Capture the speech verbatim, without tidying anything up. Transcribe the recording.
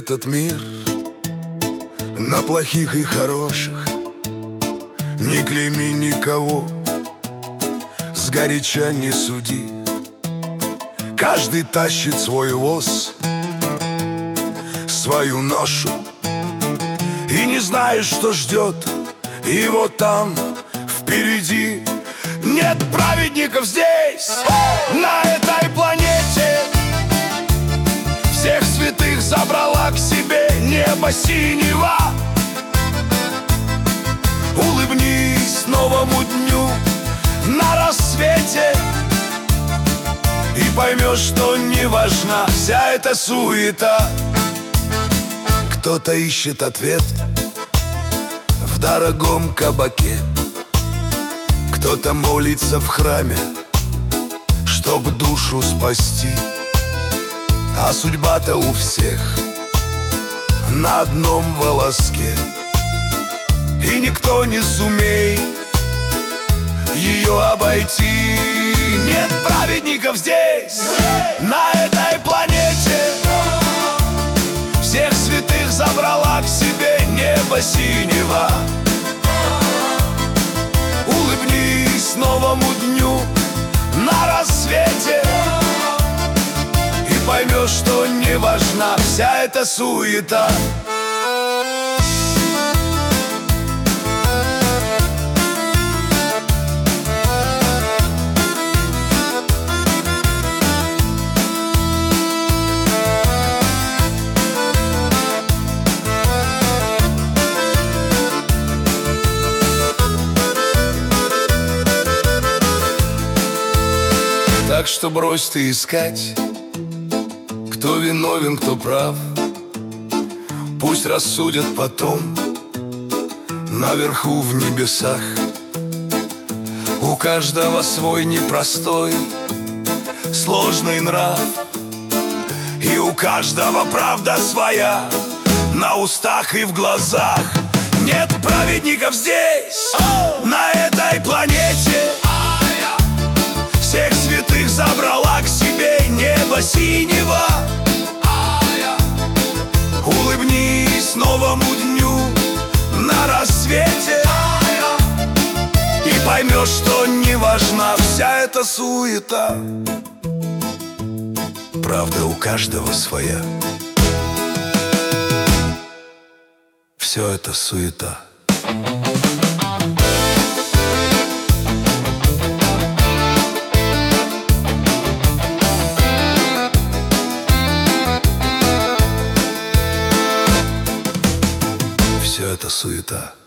этот мир на плохих и хороших. Не клейми никого, сгоряча не суди. Каждый тащит свой воз, свою ношу, и не знаешь, что ждет его там впереди. Нет праведников здесь, на этой планете. Всех святых забрала к себе небо синего. Улыбнись новому дню на рассвете, и поймешь, что не важна вся эта суета. Кто-то ищет ответ в дорогом кабаке, кто-то молится в храме, чтоб душу спасти. А судьба-то у всех на одном волоске, и никто не сумеет ее обойти. Нет праведников здесь, на этой планете. Всех святых забрала к себе небо синего. Улыбнись новому дню на рассвете, и поймешь, что не важна вся эта суета. Так что брось ты искать, кто виновен, кто прав. Пусть рассудят потом наверху в небесах. У каждого свой непростой, сложный нрав, и у каждого правда своя на устах и в глазах. Нет праведников здесь, на этой планете. Всех святых забрала к себе небо синего. Улыбнись новому дню на рассвете, и поймешь, что не важна вся эта суета. Правда у каждого своя. Все это суета. Все это суета.